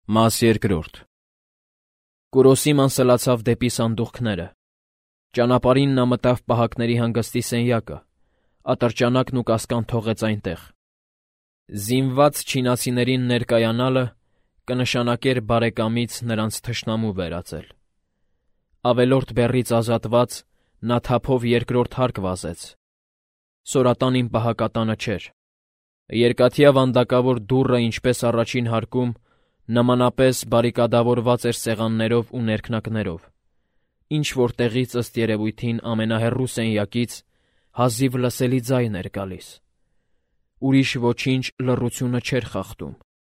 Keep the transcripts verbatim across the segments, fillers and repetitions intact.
Մաս երկրորդ Կուրոսիման սլացավ դեպի սանդուղքները։ Ճանապարհին նա մտավ պահակների հանգստի սենյակը, ատրճանակն ու կասկան թողեց այնտեղ։ Զինված չինացիներին ներկայանալը կնշանակեր բարեկամից նրանց թշնամու վերածել։ Ավելորդ բեռից ազատված նա թափով երկրորդ հարկ վազեց։ Սորատանին պահակատանը չէր։ Երկաթյա վանդակավոր դուռը, ինչպես առաջին հարկում, նմանապես բարիկադավորված էր սեղաններով ու ներքնակներով, ինչ-որ տեղից ըստ երևույթին ամենահեռու սենյակից հազիվ լսելի ձայն էր գալիս։ Ուրիշ ոչինչ լռությունը չէր խախտում։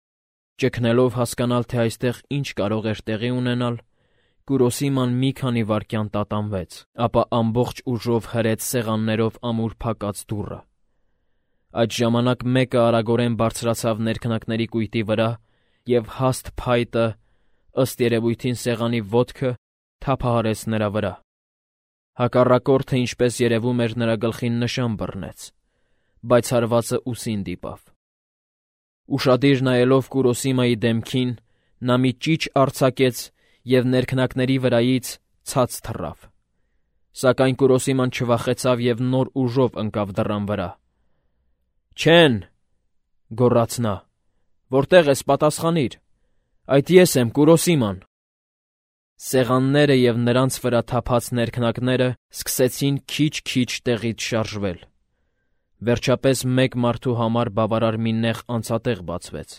Ճգնելով հասկանալ, թե այստեղ ինչ կարող էր տեղի ունենալ, Կուրոսիման մի քանի վայրկյան տատանվեց, ապա ամբողջ ուժով հրեց սեղաններով ամուր փակած դուռը։ Այդ ժամանակ մեկը արագորեն բարձրացավ ներքնակների կույտի վրա և հաստ փայտը, ըստ երևույթին սեղանի ոտքը, թափահարեց նրա վրա։ Հակառակորդը, ինչպես երևում էր, նրա գլխին նշան բռնեց, բայց հարվածը ուսին դիպավ։ Ուշադիր նայելով Կուրոսիմայի դեմքին, նա մի ճիչ արձակեց և ներքնակների վրայից ցած թռավ։ Սակայն Կուրոսիման չվախեցավ և նոր ուժով ընկավ դռան վրա։ «Չեն!» գոռաց նա։ «Որտե՞ղ ես, պատասխանիր։ Այդ ես եմ, Կուրոսիման»։ Սեղանները և նրանց վրա թափած ներքնակները սկսեցին քիչ-քիչ տեղից շարժվել։ Վերջապես մեկ մարդու համար բավարար մի նեղ անցատեղ բացվեց։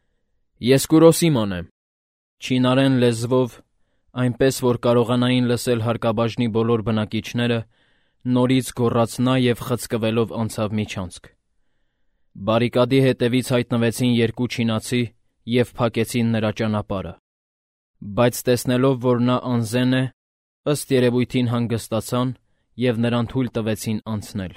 «Ես Կուրոսիման եմ», չինարեն լեզվով, այնպես որ կարողանային լսել հարկաբաժնի բոլոր բնակիչները, նորից գոռաց նա և խցկվելով անցավ միջանցք։ Բարիկադի հետևից հայտնվեցին երկու չինացի և փակեցին նրա ճանապարհը։ Բայց տեսնելով, որ նա անզեն է, ըստ երևույթին հանգստացան և նրան թույլ տվեցին անցնել։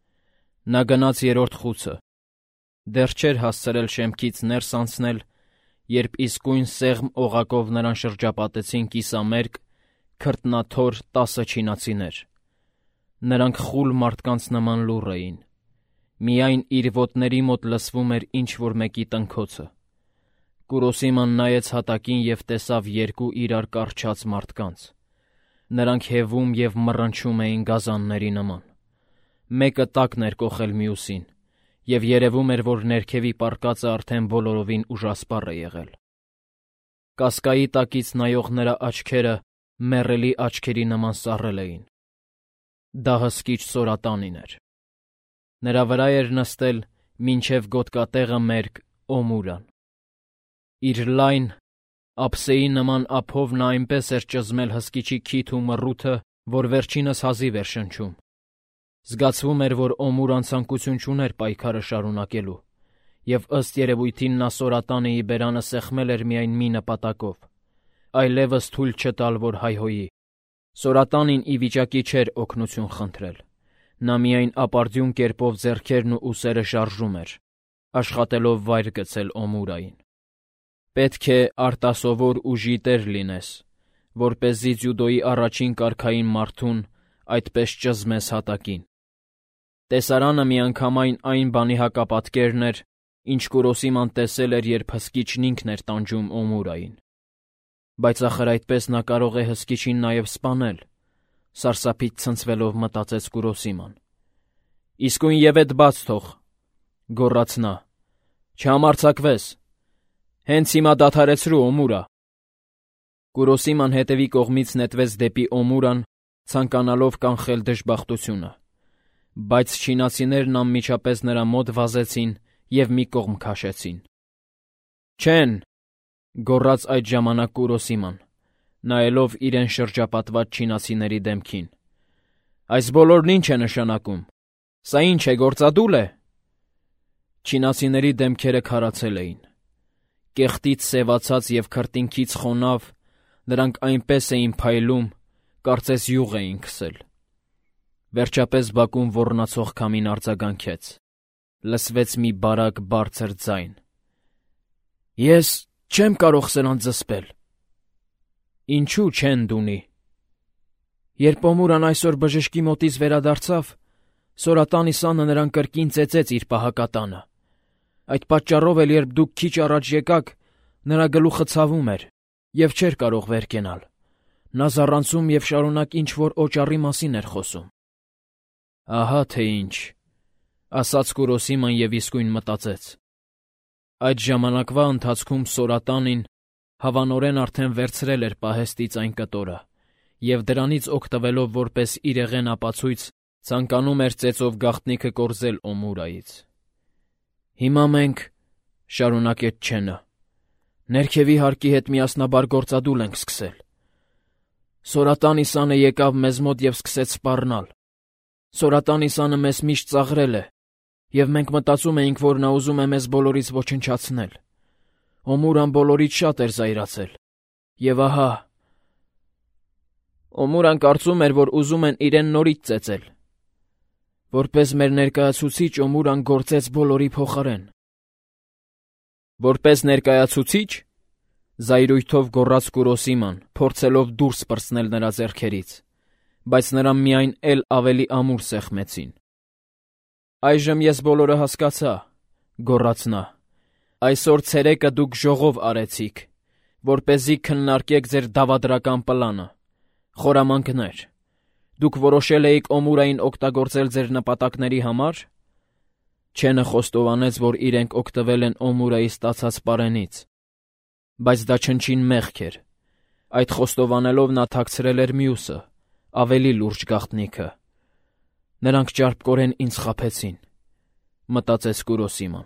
Նա գնաց երրորդ խուցը։ Դեռ չէր հասցրել շեմքից ներս անցնել, երբ իսկույն սեղմ օղակով նրան շրջապատեցին կիսամերկ, քրտնաթոր տասը չինացիներ։ Նրանք խուլ մարդկանց նման լուռ էին։ Միայն իր ոտների մոտ լսվում էր ինչ-որ մեկի տնքոցը։ Կուրոսիման նայեց հատակին և տեսավ երկու իրար կառչած մարդկանց։ Նրանք հևում և մռնչում էին գազանների նման։ Մեկը տակն էր կոխել մյուսին, և երևում էր, որ ներքևի պառկածը արդեն բոլորովին ուժասպառ է եղել։ Կասկայի տակից նայող նրա աչքերը մեռելի աչքերի նման սառել էին։ Դա հսկիչ Սորատանին էր։ Նրա վրա էր նստել մինչև գոտկատեղը մերկ Օմուրան։ Իր լայն, ափսեի նման ափով նա այնպես էր ճզմել հսկիչի քիթ ու մռութը, որ վերջինս հազիվ էր շնչում։ Զգացվում էր, որ Օմուրան ցանկություն չուներ պայքարը շարունակելու, և ըստ երևույթին նա Սորատանիի բերանը սեղմել էր միայն մի նպատակով՝ այլևս թույլ չտալ, որ հայհոյի։ Սորատանին ի վիճակի չէր օգնություն խնդրել։ Նա միայն ապարդյուն կերպով ձեռքերն ու ուսերը շարժում էր, աշխատելով վայր գցել Օմուրային։ Պետք է արտասովոր ուժի տեր լինես, որպեսզի ձյուդոյի առաջին կարգային մարդուն այդպես ճզմես հատակին։ Տեսարանը միանգամայն այն բանի հակապատկերն էր, ինչ Կուրոսիման տեսել էր, երբ հսկիչն ինքն էր տանջում Օմուրային։ Բայց ախր այդպես նա կարող է հսկիչին նաև սպանել, սարսափից ցնցվելով մտածեց Կուրոսիման։ «Իսկույն ևեթ բաց թող», գոռաց նա, «չհամարձակվես։ Հենց հիմա դադարեցրու, Օմուրա»։ Կուրոսիման հետևի կողմից նետվեց դեպի Օմուրան, ցանկանալով կանխել դժբախտությունը։ Բայց չինացիներն անմիջապես նրա մոտ վազեցին և մի կողմ քաշեցին։ «Չեն», գոռաց այդ ժամանակ Կուրոսիման, նայելով իրեն շրջապատված չինացիների դեմքին։ «Այս բոլորն ինչ է նշանակում։ Սա ինչ է, գործադուլ է»։ Չինացիների դեմքերը քարացել էին։ Կեղտից սևացած և քրտինքից խոնավ, նրանք այնպես էին փայլում, կարծես յուղ էին քսել։ Վերջապես բակում ոռնացող քամին արձագանքեց։ Լսվեց մի բարակ բարձր ձայն։ «Ես չեմ կարող սրանց զսպել»։ «Ինչու չեն դունի»։ Երբ Օմուրան այսօր բժշկի մոտից վերադարձավ, Սորատանի սանը նրան կրկին ծեծեց իր պահակատանը։ Այդ պատճառով էլ, երբ դուք քիչ առաջ եկաք, Նրա գլուխը ցավում էր և չէր կարող վեր կենալ։ Նա զառանցում և շարունակ ինչ-որ օճառի մասին էր խոսում։ «Ահա թե ինչ», ասաց Կուրոսիման և իսկույն մտածեց. այդ ժամանակվա ընթացքում Սորատանին հավանորեն արդեն վերցրել էր պահեստից այն կտորը և դրանից օգտվելով որպես իրեղեն ապացույց ցանկանում էր ծեծով գաղտնիքը կորզել Օմուրայից։ «Հիմա մենք,» շարունակեց Չենը, «ներքևի հարկի հետ միասնաբար գործադուլ ենք սկսել։ Սորատանիսանը եկավ մեզ մոտ և սկսեց սպառնալ։ Սորատանիսանը մեզ միշտ ծաղրել է, և մենք մտածում էինք, որ նա ուզում է մեզ բոլորից ոչնչացնել։ Օմուրան բոլորից շատ էր զայրացել։ Եվ ահա… Օմուրան կարծում էր, որ ուզում են իրեն նորից ծեծել։ Որպես մեր ներկայացուցիչ Օմուրան գործեց բոլորի փոխարեն»։ «Որպես ներկայացուցի՞չ», զայրույթով գոռաց Կուրոսիման, փորձելով դուրս պրծնել նրա ձեռքերից, բայց նրան միայն էլ ավելի ամուր սեղմեցին։ «Այժմ ես բոլորը հասկացա», գոռաց նա։ «Այսօր ցերեկը դուք ժողով արեցիք, որպեսզի քննարկեք ձեր դավադրական պլանը, խորամանկներ։ Դուք որոշել էիք Օմուրային օգտագործել ձեր նպատակների համար»։ Չենը խոստովանեց, որ իրենք օգտվել են Օմուրայի ստացած պարենից, բայց դա չնչին մեղք էր։ Այդ խոստովանելով նա թաքցրել էր մյուսը, ավելի լուրջ գաղտնիքը։ «Նրանք ճարպկորեն ինձ խաբեցին», մտածեց Կուրոսիման։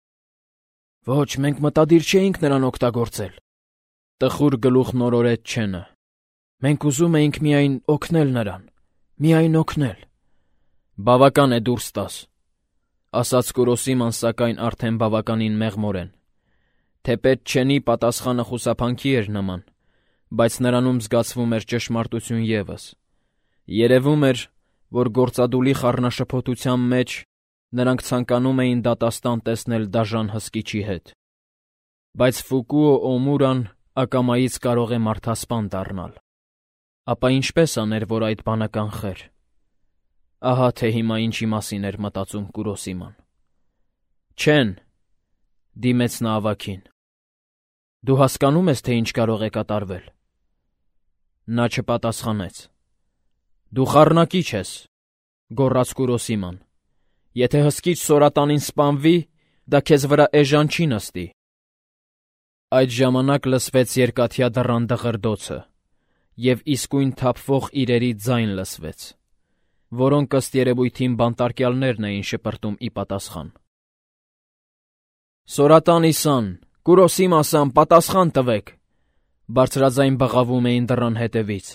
«Ոչ, մենք մտադիր չէինք նրան օգտագործել», տխուր գլուխն օրորեց Չենը։ «Մենք ուզում էինք միայն օգնել նրան, միայն օգնել»։ «Բավական է դուրս տաս», ասաց Կուրոսիման, սակայն արդեն բավականին մեղմորեն։ Թեպետ Չենի պատասխանը խուսափանքի էր նման, բայց նրանում զգացվում էր ճշմարտություն ևս։ Երևում էր, որ գործադուլի խառնաշփոթության մեջ նրանք ցանկանում էին դատաստան տեսնել դաժան հսկիչի հետ։ Բայց Ֆուկուո Օմուրան ակամայից կարող է մարդասպան դառնալ։ Ապա ինչպե՞ս աներ, որ այդ բանը կանխեր։ Ահա թե հիմա ինչի մասին էր մտածում Կուրոսիման։ «Չեն», դիմեց նա ավագին, «դու հասկանո՞ւմ ես, թե ինչ կարող է կատարվել»։ Նա չպատասխանեց։ «Դու խառնակիչ ես», գոռաց Կուրոսիման։ «Եթե հսկիչ Սորատանին սպանվի, դա քեզ վրա էժան չի նստի»։ Այդ ժամանակ լսվեց երկաթյա դռան դղրդոցը, և իսկույն թափվող իրերի ձայն լսվեց, որոնք ըստ երևույթին բանտարկյալներն էին շպրտում ի պատասխան։ «Սորատանիսան, Կուրոսիմասան, պատասխան տվեք», բարձրաձայն բղավում էին դռան հետևից։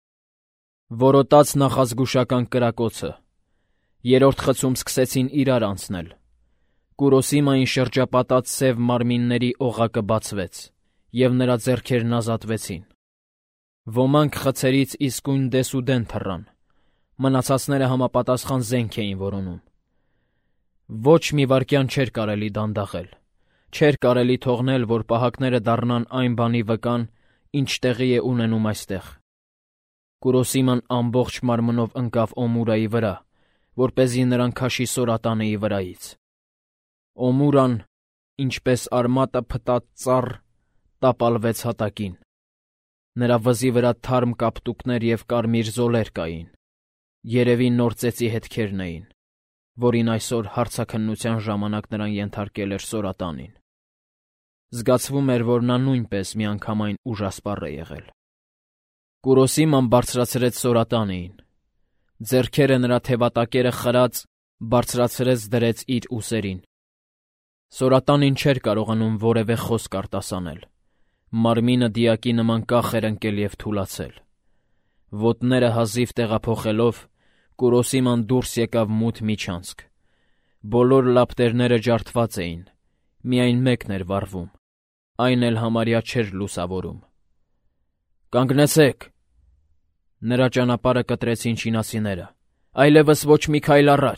Որոտաց նախազգուշական կրակոցը։ Երրորդ խցում սկսեցին իրար անցնել։ Կուրոսիմային շրջապատած սև մարմինների օղակը բացվեց, և նրա ձեռքերն ազատվեցին։ Ոմանք խցերից իսկույն դեսուդեն թռան, մնացածները համապատասխան զենք էին որոնում։ Ոչ մի վայրկյան չէր կարելի դանդաղել, չէր կարելի թողնել, որ պահակները դառնան այն բանի վկան, ինչ տեղի է ունենում այստեղ։ Կուրոսիման ամբողջ մարմնով ընկավ Օմուրայի վրա, որպեսզի նրան քաշի Սորատանիի վրայից։ Օմուրան, ինչպես արմատը փտած ծառ, տապալվեց հատակին։ Նրա վզի վրա թարմ կապտուկներ և կարմիր զոլեր կային։ Երևի նոր ծեծի հետքերն էին, որին այսօր հարցաքննության ժամանակ նրան ենթարկել էր Սորատանին։ Զգացվում էր, որ նա նույնպես միանգամայն ուժասպառ է եղել։ Կուրոսիման բարձրացրեց Սորատանիին։ Ձեռքերը նրա թևատակերը խրած, բարձրացրեց դրեց իր ուսերին։ Սորատանին չէր կարողանում որևէ խոսք արտասանել։ Մարմինը դիակի նման կախ էր ընկել և թուլացել։ Ոտները հազիվ տեղափոխելով, Կուրոսիման դուրս եկավ մութ միջանցք։ Բոլոր լապտերները ջարդված էին, միայն մեկն էր վառվում, այն էլ համարյա չէր լուսավորում։ «Կանգնեցեք», նրա ճանապարհը կտրեցին չինացիները, «այլևս ոչ մի քայլ առաջ»։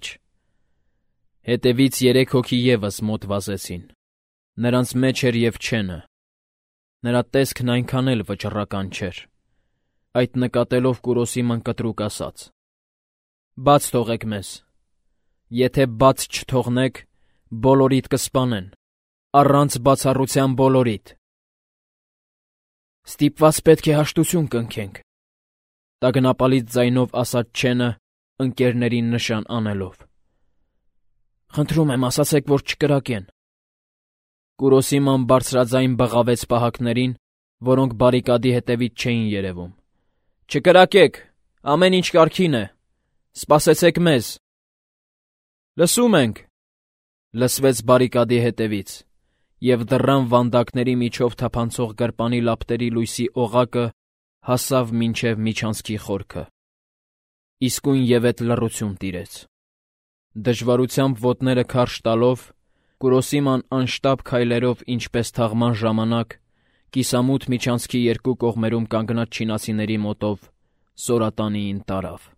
Հետևից երեք հոգի ևս մոտ վազեցին։ Նրանց մեջ էր և Չենը։ Նրա տեսքն այնքան էլ վճռական չէր։ Այդ նկատելով Կուրոսիման կտրուկ ասաց. «Բաց թողեք մեզ։ Եթե բաց չթողնեք, բոլորիդ կսպանեն, առանց բացառության բոլորիդ»։ Ստիպված պետք է հաշտություն կնքենք, տագնապալից ձայնով ասաց Չենը ընկերներին նշան անելով։ Խնդրում եմ, ասացեք, որ չկրակեն։ Կուրոսիման բարձրաձայն բղավեց պահակներին, որոնք բարիկադի հետևից չէին երևում։ Չկրակեք, ամեն ինչ կարգին է, սպասեցեք մեզ։ Լսում ենք, լսվեց բարիկադի հետևից, և դռան վանդակների միջով թափանցող գրպանի լապտերի լույսի օղակը հասավ մինչև միջանցքի խորքը։ Իսկույն ևեթ լռություն տիրեց։ Դժվարությամբ ոտները քարշ տալով, Կուրոսիման անշտապ քայլերով, ինչպես թաղման ժամանակ, կիսամութ միջանցքի երկու կողմերում կանգնած չինացիների մոտով Սորատանիին տարավ։